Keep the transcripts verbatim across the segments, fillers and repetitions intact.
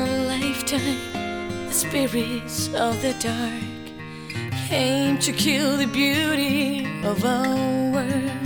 lifetime, the spirits of the dark came to kill the beauty of our world.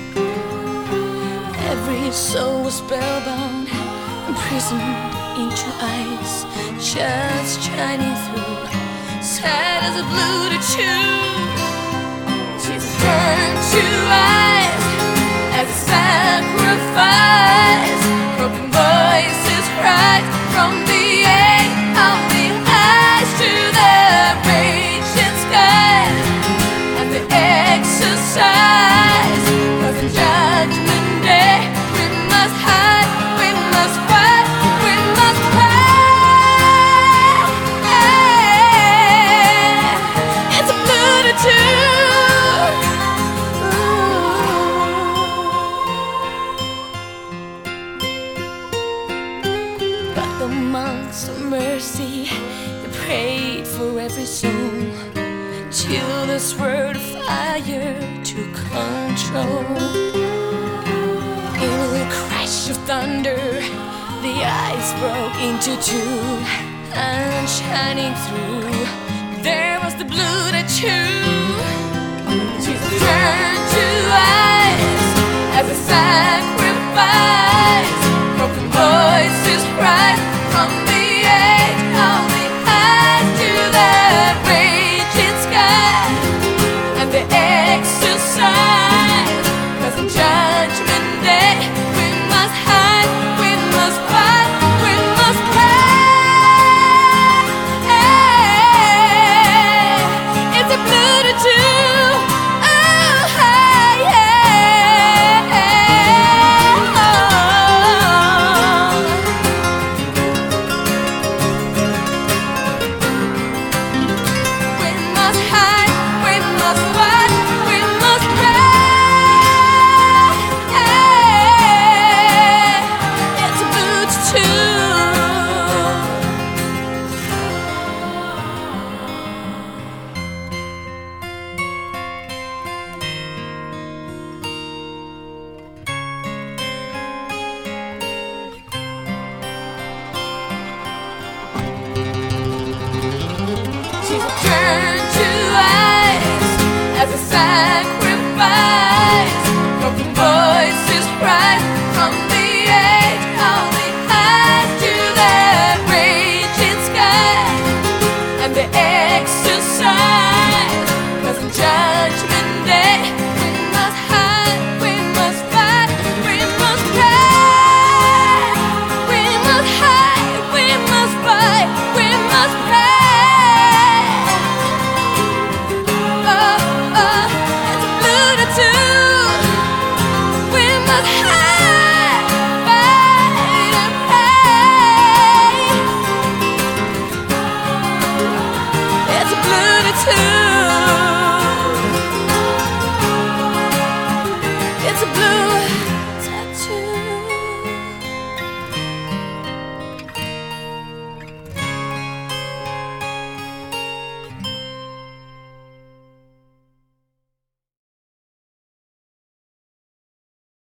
Every soul was spellbound, imprisoned into eyes just shining through, sad as a blue to choose. Jesus turned to eyes as a sacrifice. Broken voices cried from the end of the eyes to the raging sky. And the exercise was a judgment day. We must hide, we must fight, we must fight. It's a multitude. But the monks of mercy, they prayed for every soul till this word of fire took control. In a crash of thunder, the ice broke into two, and shining through, there was the blue that chose. Jesus turned to eyes as a sacrifice. Broken voices cried